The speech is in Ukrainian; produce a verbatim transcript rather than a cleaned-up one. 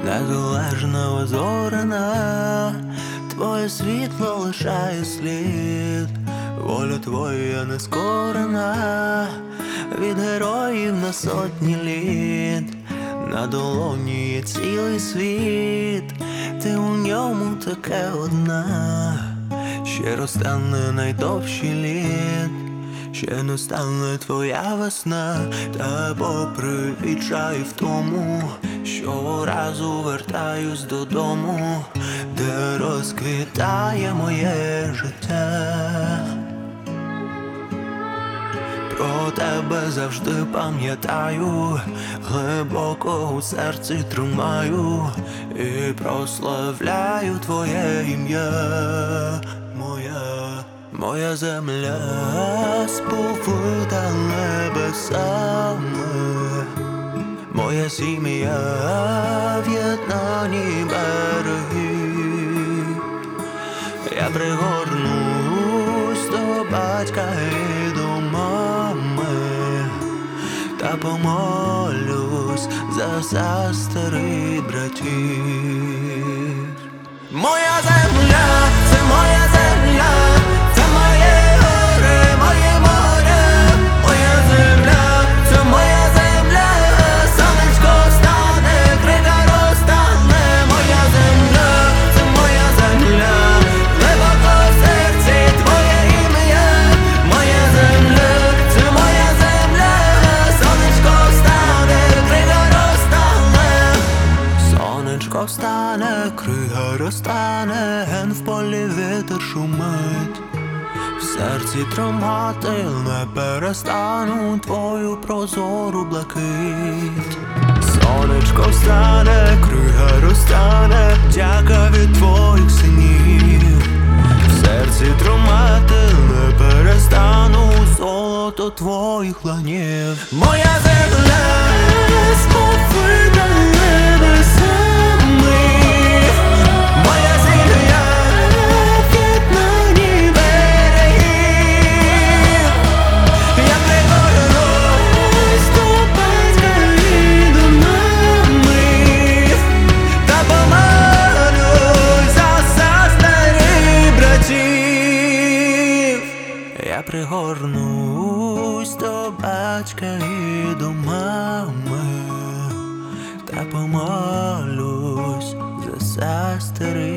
незалежна озорена, твоє світло лишає слід, воля твоя нескорена, від героїв на сотні літ, на долоні є цілий світ, ти у ньому таке одна, ще розтане найдовший літ, ще не стане твоя весна, та попри відчай в тому, щоразу вертаюсь додому, де розквітає моє життя. Про тебе завжди пам'ятаю, глибоко у серці тримаю і прославляю твоє ім'я. Моя, моя земля сповита небесами, моя сім'я в єднанні береги. Я пригорнусь до батька і до мами, та помолюсь за сестри братів. Моя земля, це моя земля, це моє горе, моє море. Моя земля, це моя земля, сонечко встане, крига розтане. Моя земля, це моя земля, глибоко в серці твоє ім'я. Моя земля, це моя земля, сонечко встане, крига розтане. Сонечко встане, крига розтане, ген в полі вітер шумить. В серці тримати не перестану твою прозору блакить. Сонечко встане, крига розтане, дяка від твоїх синів. В серці тримати не перестану золото твоїх ланів. Моя земля сповита небесами, моя земля в єднанні берегів. Я пригорнусь до батька і до мами, та помолюсь за сестри братів. Я пригорнусь до батька і до мами, та помолюсь за сестри